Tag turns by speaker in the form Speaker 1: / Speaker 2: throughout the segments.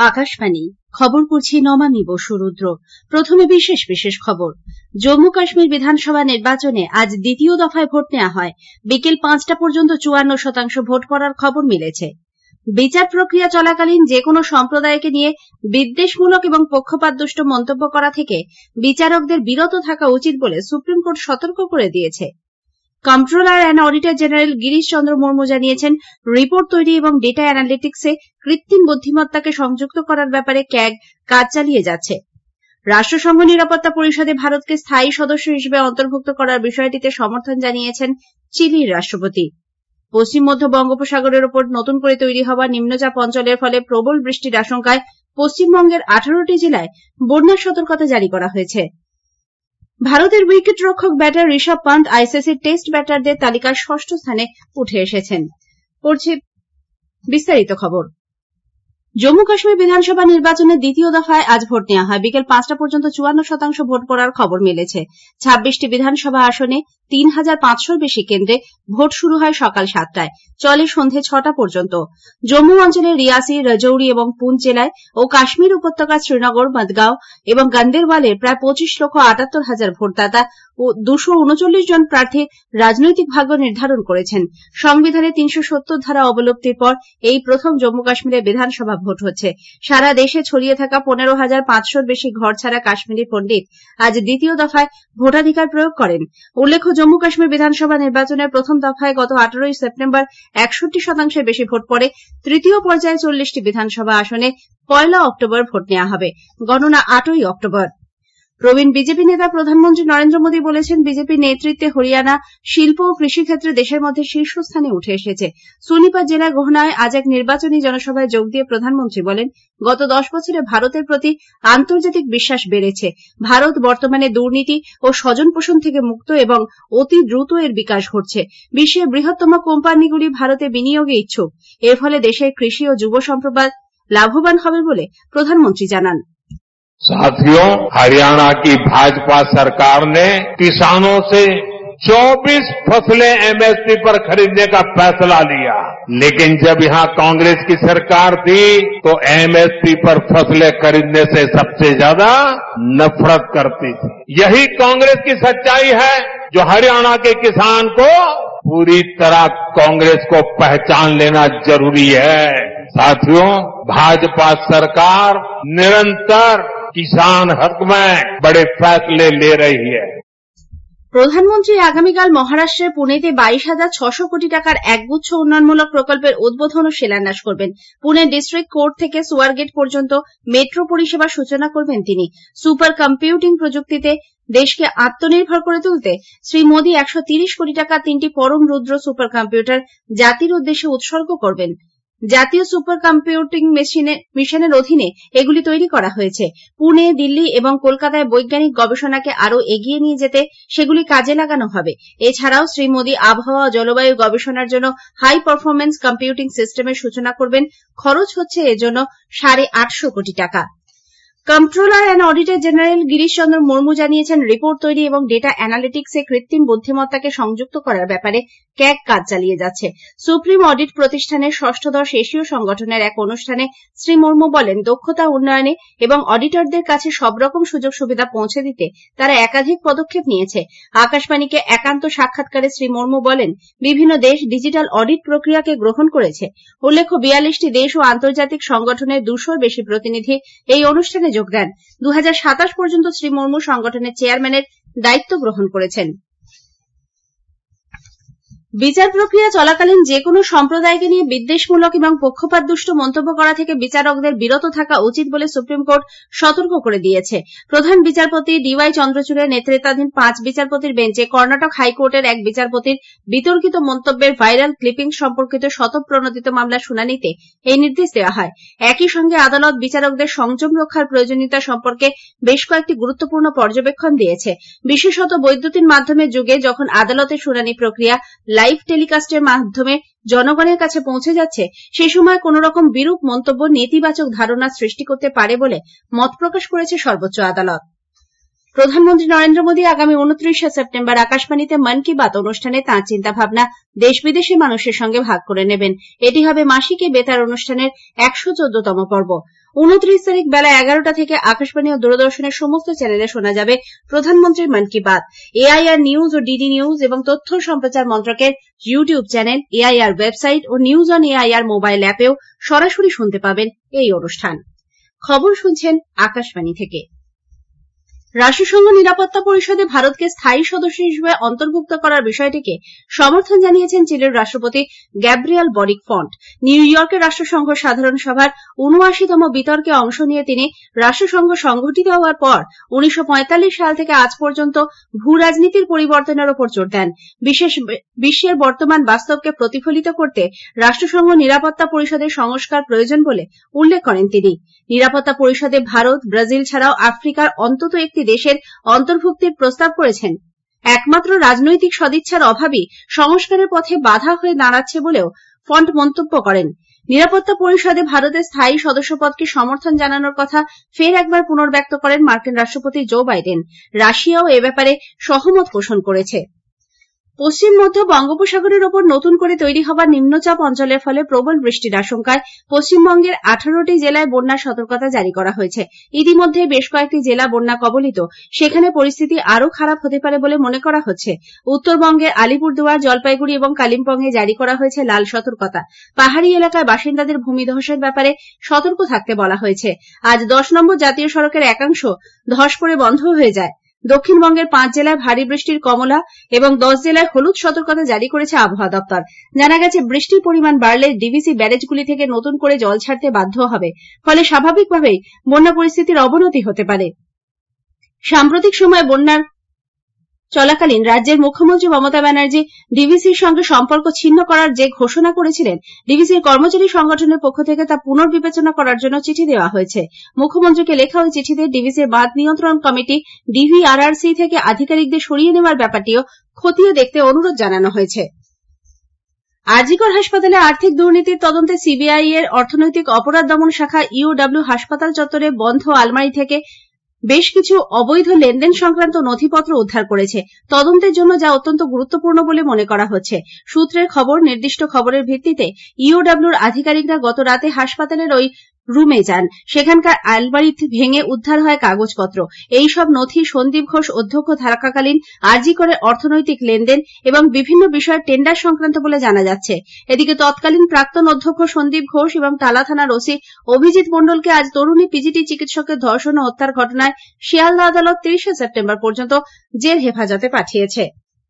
Speaker 1: আকাশবাণী খবর পড়ছি নমামি বসু রুদ্র। প্রথমে বিশেষ খবর। জম্মু কাশ্মীর বিধানসভা নির্বাচনে আজ দ্বিতীয় দফায় ভোট নেওয়া হয়। বিকেল ৫টা পর্যন্ত ৫৪% ভোট পড়ার খবর মিলেছে। বিচার প্রক্রিয়া চলাকালীন যেকোনো সম্প্রদায়কে নিয়ে বিদ্বেষমূলক এবং পক্ষপাতদুষ্ট মন্তব্য করা থেকে বিচারকদের বিরত থাকা উচিত বলে সুপ্রিম কোর্ট সতর্ক করে দিয়েছে। Comptroller and auditor general Girish Chandra Murmu জানিয়েছেন, রিপোর্ট তৈরি এবং ডেটা অ্যানালিটিক্সে কৃত্রিম বুদ্ধিমত্তাকে সংযুক্ত করার ব্যাপারে ক্যাগ কাজ চালিয়ে যাচ্ছে। রাষ্ট্রসংঘ নিরাপত্তা পরিষদে ভারতকে স্থায়ী সদস্য হিসেবে অন্তর্ভুক্ত করার বিষয়টিতে সমর্থন জানিয়েছেন চিলির রাষ্ট্রপতি। পশ্চিম মধ্য বঙ্গোপসাগরের ওপর নতুন করে তৈরি হওয়া নিম্নচাপ অঞ্চলের ফলে প্রবল বৃষ্টির আশঙ্কায় পশ্চিমবঙ্গের 18টি জেলায় বন্যার সতর্কতা জারি করা হয়েছে। ভারতের উইকেট রক্ষক ব্যাটার ঋষভ পান্ত আইসিসির টেস্ট ব্যাটারদের তালিকায় 6ষ্ঠ স্থানে উঠে এসেছেন। জম্মু কাশ্মীর বিধানসভা নির্বাচনের দ্বিতীয় দফায় আজ ভোট নেওয়া হয়। বিকেল ৫টা পর্যন্ত ৫৪% ভোট পড়ার খবর মিলেছে। ২৬টি বিধানসভা আসনে ৩,৫০০-র বেশি কেন্দ্রে ভোট শুরু হয় সকাল ৭টায়, চলে সন্ধে ৬টা পর্যন্ত। জম্মু অঞ্চলের রিয়াসি, রাজৌরি এবং পুঞ্চ জেলায় ও কাশ্মীর উপত্যকার শ্রীনগর, মদগাঁও এবং গন্দেরওয়ালের প্রায় ২৫,৭৮,০০০ ভোটদাতা ও ২৩৯ জন প্রার্থী রাজনৈতিক ভাগ্য নির্ধারণ করেছেন। সংবিধানের ৩৭০ ধারা অবলুপ্তির পর এই প্রথম জম্মু কাশ্মীরে বিধানসভা ভোট হচ্ছে। সারা দেশে ছড়িয়ে থাকা ১৫,৫০০-র বেশি ঘরছাড়া কাশ্মীরি পণ্ডিত আজ দ্বিতীয় দফায় ভোটাধিকার প্রয়োগ করেন। উল্লেখ্য, জম্মু কাশ্মীর বিধানসভা নির্বাচনের প্রথম দফায় গত 18ই সেপ্টেম্বর ৬১%-এর বেশি ভোট পড়ে। তৃতীয় পর্যায়ে ৪০টি বিধানসভা আসনে ১ অক্টোবর ভোট নেওয়া হবে। গণনা ৮ই অক্টোবর। প্রবীণ বিজেপি নেতা প্রধানমন্ত্রী নরেন্দ্র মোদী বলেছেন, বিজেপির নেতৃত্বে হরিয়ানা শিল্প ও কৃষিক্ষেত্রে দেশের মধ্যে শীর্ষস্থানে উঠে এসেছে। সোনিপত জেলার গোহনায় আজ এক নির্বাচনী জনসভায় যোগ দিয়ে প্রধানমন্ত্রী বলেন, গত 10 বছরে ভারতের প্রতি আন্তর্জাতিক বিশ্বাস বেড়েছে। ভারত বর্তমানে দুর্নীতি ও স্বজনপোষণ থেকে মুক্ত এবং অতি দ্রুত এর বিকাশ ঘটছে। বিশ্বের বৃহত্তম কোম্পানিগুলি ভারতে বিনিয়োগে ইচ্ছুক। এর ফলে দেশের কৃষি ও যুব সম্প্রদায় লাভবান হবে বলে প্রধানমন্ত্রী জানান।
Speaker 2: साथियों, हरियाणा की भाजपा सरकार ने किसानों से 24 फसलें एमएसपी पर खरीदने का फैसला लिया, लेकिन जब यहां कांग्रेस की सरकार थी तो एमएसपी पर फसलें खरीदने से सबसे ज्यादा नफरत करती थी। यही कांग्रेस की सच्चाई है जो हरियाणा के किसान को पूरी तरह कांग्रेस को पहचान लेना जरूरी है। साथियों, भाजपा सरकार निरंतर किसान हक में बड़े फैसले ले रही है।
Speaker 1: প্রধানমন্ত্রী আগামীকাল মহারাষ্ট্রের পুনেতে 22,600 কোটি টাকার একগুচ্ছ উন্নয়নমূলক প্রকল্পের উদ্বোধন ও শিলান্যাস করবেন। পুনে ডিস্ট্রিক্ট কোর্ট থেকে সুয়ারগেট পর্যন্ত মেট্রো পরিষেবার সূচনা করবেন তিনি। সুপার কম্পিউটিং প্রযুক্তিতে দেশকে আত্মনির্ভর করে তুলতে শ্রী মোদী 130 কোটি টাকা 3টি পরম রুদ্র সুপার কম্পিউটার জাতির উদ্দেশ্যে উৎসর্গ করবেন। জাতীয় সুপার কম্পিউটিং মিশনের অধীনে এগুলি তৈরি করা হয়েছে। পুনে, দিল্লি এবং কলকাতায় বৈজ্ঞানিক গবেষণাকে আরও এগিয়ে নিয়ে যেতে সেগুলি কাজে লাগানো হবে। এছাড়াও শ্রী মোদী আবহাওয়া ও জলবায়ু গবেষণার জন্য হাই পারফরমেন্স কম্পিউটিং সিস্টেমের সূচনা করবেন। খরচ হচ্ছে এর জন্য 850 কোটি টাকা। Comptroller and auditor general Girish Chandra Murmu জানিয়েছেন, রিপোর্ট তৈরি এবং ডেটা অ্যানালিটিক্সে কৃত্রিম বুদ্ধিমত্তাকে সংযুক্ত করার ব্যাপারে ক্যাগ কাজ চালিয়ে যাচ্ছে। সুপ্রিম অডিট প্রতিষ্ঠানের ষষ্ঠদশ এশীয় সংগঠনের এক অনুষ্ঠানে শ্রী মুর্মু বলেন, দক্ষতা উন্নয়নে এবং অডিটরদের কাছে সব রকম সুযোগ সুবিধা পৌঁছে দিতে তারা একাধিক পদক্ষেপ নিয়েছে। আকাশবাণীকে একান্ত সাক্ষাৎকারে শ্রী মুর্মু বলেন, বিভিন্ন দেশ ডিজিটাল অডিট প্রক্রিয়াকে গ্রহণ করেছে। উল্লেখ্য, 42টি দেশ ও আন্তর্জাতিক সংগঠনের 200-র বেশি প্রতিনিধি এই অনুষ্ঠানে যোগ দেন। 2027 পর্যন্ত শ্রী মুর্মু সংগঠনের চেয়ারম্যানের দায়িত্ব গ্রহণ করেছেন। বিচার প্রক্রিয়া চলাকালীন যেকোনো সম্প্রদায়কে নিয়ে বিদ্বেষমূলক এবং পক্ষপাতদুষ্ট মন্তব্য করা থেকে বিচারকদের বিরত থাকা উচিত বলে সুপ্রিম কোর্ট সতর্ক করে দিয়েছে। প্রধান বিচারপতি ডিওয়াই চন্দ্রচূড়ের নেতৃত্বাধীন 5 বিচারপতির বেঞ্চে কর্ণাটক হাইকোর্টের এক বিচারপতির বিতর্কিত মন্তব্যের ভাইরাল ক্লিপিং সম্পর্কিত স্বতঃপ্রণোদিত মামলার শুনানিতে এই নির্দেশ দেওয়া হয়। একই সঙ্গে আদালত বিচারকদের সংযম রক্ষার প্রয়োজনীয়তা সম্পর্কে বেশ কয়েকটি গুরুত্বপূর্ণ পর্যবেক্ষণ দিয়েছে। বিশেষত বৈদ্যুতিন মাধ্যমের যুগে যখন আদালতের শুনানি প্রক্রিয়া লাইভ টেলিকাস্টের মাধ্যমে জনগণের কাছে পৌঁছে যাচ্ছে, সে সময় কোন রকম বিরূপ মন্তব্য নেতিবাচক ধারণা সৃষ্টি করতে পারে বলে মত প্রকাশ করেছে সর্বোচ্চ আদালত। প্রধানমন্ত্রী নরেন্দ্র মোদী আগামী 29শে সেপ্টেম্বর আকাশবাণীতে মন কি বাত অনুষ্ঠানে তাঁর চিন্তাভাবনা দেশ বিদেশের মানুষের সঙ্গে ভাগ করে নেবেন। এটি হবে মাসিক এই বেতার অনুষ্ঠানের 114তম পর্ব। 29 তারিখ বেলা 11টা থেকে আকাশবাণী ও দূরদর্শনের সমস্ত চ্যানেলে শোনা যাবে প্রধানমন্ত্রীর মন কি বাত। এআইআর নিউজ ও ডিডি নিউজ এবং তথ্য সম্প্রচার মন্ত্রকের ইউটিউব চ্যানেল, এআইআর ওয়েবসাইট ও নিউজ অন এআইআর মোবাইল অ্যাপেও সরাসরি শুনতে পাবেন এই অনুষ্ঠান। খবর শুনছেন আকাশবাণী থেকে। রাষ্ট্রসংঘ নিরাপত্তা পরিষদে ভারতকে স্থায়ী সদস্য হিসেবে অন্তর্ভুক্ত করার বিষয়টিকে সমর্থন জানিয়েছেন চিলির রাষ্ট্রপতি গ্যাব্রিয়েল বরিক ফন্ট। নিউ ইয়র্কে রাষ্ট্রসংঘ সাধারণ সভার ৭৯তম বিতর্কে অংশ নিয়ে তিনি রাষ্ট্রসংঘ সংগঠিত হওয়ার পর ১৯৪৫ সাল থেকে আজ পর্যন্ত ভূ রাজনীতির পরিবর্তনের ওপর জোর দেন। বিশ্বের বর্তমান বাস্তবকে প্রতিফলিত করতে রাষ্ট্রসংঘ নিরাপত্তা পরিষদের সংস্কার প্রয়োজন বলে উল্লেখ করেন তিনি। নিরাপত্তা পরিষদে ভারত, ব্রাজিল ছাড়াও আফ্রিকার অন্তত একটি দেশের অন্তর্ভুক্তির প্রস্তাব করেছেন। একমাত্র রাজনৈতিক সদিচ্ছার অভাবই সংস্কারের পথে বাধা হয়ে দাঁড়াচ্ছে বলেও ফন্ট মন্তব্য করেন। নিরাপত্তা পরিষদে ভারতের স্থায়ী সদস্যপদকে সমর্থন জানানোর কথা ফের একবার পুনর্ব্যক্ত করেন মার্কিন রাষ্ট্রপতি জো বাইডেন। রাশিয়াও এ ব্যাপারে সহমত পোষণ করেছে। পশ্চিম মধ্য বঙ্গোপসাগরের ওপর নতুন করে তৈরি হওয়া নিম্নচাপ অঞ্চলের ফলে প্রবল বৃষ্টির আশঙ্কায় পশ্চিমবঙ্গের 18টি জেলায় বন্যার সতর্কতা জারি করা হয়েছে। ইতিমধ্যে বেশ কয়েকটি জেলা বন্যা কবলিত, সেখানে পরিস্থিতি আরও খারাপ হতে পারে বলে মনে করা হচ্ছে। উত্তরবঙ্গের আলিপুরদুয়ার, জলপাইগুড়ি এবং কালিম্পংয়ে জারি করা হয়েছে লাল সতর্কতা। পাহাড়ি এলাকায় বাসিন্দাদের ভূমিধসের ব্যাপারে সতর্ক থাকতে বলা হয়েছে। আজ 10 নম্বর জাতীয় সড়কের একাংশ ধস পড়ে বন্ধ হয়ে যায়। দক্ষিণবঙ্গের 5 জেলায় ভারী বৃষ্টির কমলা এবং 10 জেলায় হলুদ সতর্কতা জারি করেছে আবহাওয়া দপ্তর। জানা গেছে, বৃষ্টির পরিমাণ বাড়লে ডিভিসি ব্যারেজগুলি থেকে নতুন করে জল ছাড়তে বাধ্য হবে। ফলে স্বাভাবিকভাবেই বন্যা পরিস্থিতির অবনতি হতে পারে। সাম্প্রতিক সময়ে বন্যার চলাকালীন রাজ্যের মুখ্যমন্ত্রী মমতা ব্যানার্জি ডিভিসির সঙ্গে সম্পর্ক ছিন্ন করার যে ঘোষণা করেছিলেন, ডিভিসির কর্মচারী সংগঠনের পক্ষ থেকে তা পুনর্বিবেচনা করার জন্য চিঠি দেওয়া হয়েছে। মুখ্যমন্ত্রীকে লেখা ওই চিঠিতে ডিভিসির বাঁধ নিয়ন্ত্রণ কমিটি ডিভিআরআরসি থেকে আধিকারিকদের সরিয়ে নেওয়ার ব্যাপারটিও খতিয়ে দেখতে অনুরোধ জানানো হয়েছে। আরজিকর হাসপাতালে আর্থিক দুর্নীতির তদন্তে সিবিআই এর অর্থনৈতিক অপরাধ দমন শাখা ইওডব্লিউ হাসপাতাল চত্বরে বন্ধ আলমারি থেকে বেশ কিছু অবৈধ লেনদেন সংক্রান্ত নথিপত্র উদ্ধার করেছে। তদন্তের জন্য যা অত্যন্ত গুরুত্বপূর্ণ বলে মনে করা হচ্ছে। সূত্রের খবর, নির্দিষ্ট খবরের ভিত্তিতে ইওডব্লিউর আধিকারিকরা গত রাতে হাসপাতালের ওই রুমে যান। সেখানকার আলমারি ভেঙে উদ্ধার হয় কাগজপত্র। এই সব নথি সন্দীপ ঘোষ অধ্যক্ষ থাকাকালীন আরজিকরের অর্থনৈতিক লেনদেন এবং বিভিন্ন বিষয়ের টেন্ডার সংক্রান্ত বলে জানা যাচ্ছে। এদিকে তৎকালীন প্রাক্তন অধ্যক্ষ সন্দীপ ঘোষ এবং টালা থানার ওসি অভিজিৎ মণ্ডলকে আজ তরুণী পিজিটি চিকিৎসকের ধর্ষণ ও হত্যার ঘটনায় শিয়ালদা আদালত 30শে সেপ্টেম্বর পর্যন্ত জেল হেফাজতে পাঠিয়েছে।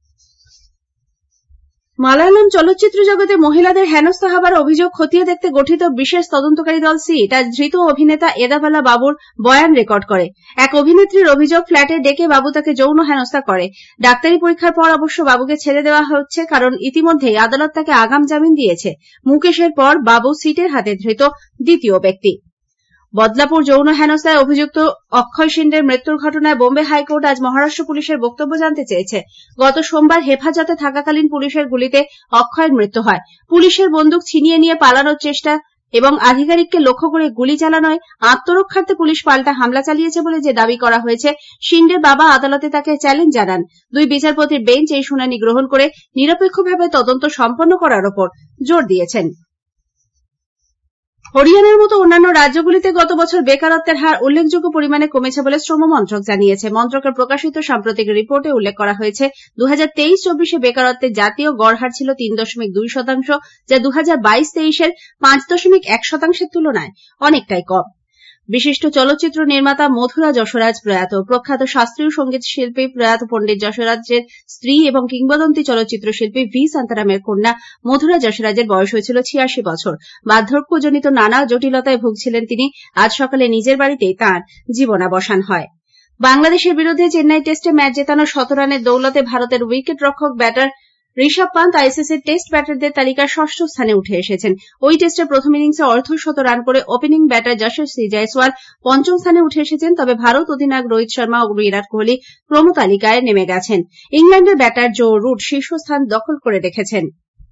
Speaker 1: মালায়ালাম চলচ্চিত্র জগতে মহিলাদের হেনস্থা হবার অভিযোগ খতিয়ে দেখতে গঠিত বিশেষ তদন্তকারী দল সিট আজ ধৃত অভিনেতা এদাবালা বাবুর বয়ান রেকর্ড করে। এক অভিনেত্রীর অভিযোগ, ফ্ল্যাটে ডেকে বাবু তাকে যৌন হেনস্থা করে। ডাক্তারি পরীক্ষার পর অবশ্য বাবুকে ছেড়ে দেওয়া হচ্ছে, কারণ ইতিমধ্যেই আদালত তাকে আগাম জামিন দিয়েছে। মুকেশের পর বাবু সিটের হাতে ধৃত দ্বিতীয় ব্যক্তি। বদলাপুর যৌন হেনস্থায় অভিযুক্ত অক্ষয় সিন্ডের মৃত্যুর ঘটনায় বোম্বে হাইকোর্ট আজ মহারাষ্ট্র পুলিশের বক্তব্য জানতে চেয়েছে। গত সোমবার হেফাজতে থাকাকালীন পুলিশের গুলিতে অক্ষয়ের মৃত্যু হয়। পুলিশের বন্দুক ছিনিয়ে নিয়ে পালানোর চেষ্টা এবং আধিকারিককে লক্ষ্য করে গুলি চালানোয় আত্মরক্ষার্থে পুলিশ পাল্টা হামলা চালিয়েছে বলে যে দাবি করা হয়েছে, সিন্ডের বাবা আদালতে তাকে চ্যালেঞ্জ জানান। 2 বিচারপতির বেঞ্চ এই শুনানি গ্রহণ করে নিরপেক্ষভাবে তদন্ত সম্পন্ন করার ওপর জোর দিয়েছেন। হরিয়ানার মতো অন্যান্য রাজ্যগুলিতে গত বছর বেকারত্বের হার উল্লেখযোগ্য পরিমাণে কমেছে বলে শ্রম মন্ত্রক জানিয়েছে। মন্ত্রকের প্রকাশিত সাম্প্রতিক রিপোর্টে উল্লেখ করা হয়েছে, 2023-24 বেকারত্বের জাতীয় গড় হার ছিল 3.2%, যা 2022-23-এর 5.1%-এর তুলনায় অনেকটাই কম। বিশিষ্ট চলচ্চিত্র নির্মাতা মধুরা যশরাজ প্রয়াত। প্রখ্যাত শাস্ত্রীয় সঙ্গীত শিল্পী প্রয়াত পণ্ডিত যশরাজের স্ত্রী এবং কিংবদন্তি চলচ্চিত্র শিল্পী ভি শান্তারামের কন্যা মধুরা যশরাজের বয়স হয়েছিল 86 বছর। বার্ধক্যজনিত নানা জটিলতায় ভুগছিলেন তিনি। আজ সকালে নিজের বাড়িতেই তাঁর জীবনাবসান হয়। বাংলাদেশের বিরুদ্ধে চেন্নাই টেস্টে ম্যাচ জেতানো 100 রানের দৌলতে ভারতের উইকেট রক্ষক ব্যাটার ঋষভ পান্ত আইসিসির টেস্ট ব্যাটারদের তালিকায় 6ষ্ঠ স্থানে উঠে এসেছেন। ওই টেস্টে প্রথম ইনিংসে অর্ধশত রান করে ওপেনিং ব্যাটার যশস্বী জয়সওয়াল 5ম স্থানে উঠে এসেছেন। তবে ভারত অধিনায়ক রোহিত শর্মা ও বিরাট কোহলি ক্রমতালিকায় নেমে গেছেন। ইংল্যান্ডের ব্যাটার জো রুট শীর্ষস্থান দখল করে রেখেছেন।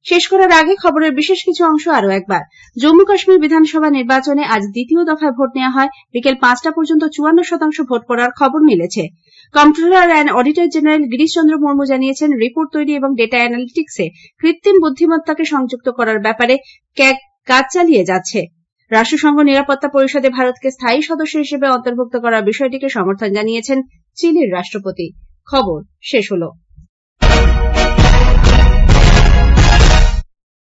Speaker 1: শেষ করার আগে খবরের বিশেষ কিছু অংশ আরও একবার। জম্মু কাশ্মীর বিধানসভা নির্বাচনে আজ দ্বিতীয় দফায় ভোট নেওয়া হয়। বিকেল ৫টা পর্যন্ত ৫৪% ভোট পড়ার খবর মিলেছে। Comptroller and auditor general Girish Chandra Murmu জানিয়েছেন, রিপোর্ট তৈরি এবং ডেটা অ্যানালিটিক্সে কৃত্রিম বুদ্ধিমত্তাকে সংযুক্ত করার ব্যাপারে ক্যাগ কাজ চালিয়ে যাচ্ছে। রাষ্ট্রসংঘ নিরাপত্তা পরিষদে ভারতকে স্থায়ী সদস্য হিসেবে অন্তর্ভুক্ত করার বিষয়টিকে সমর্থন জানিয়েছেন চিলির রাষ্ট্রপতি। খবর শেষ হলো।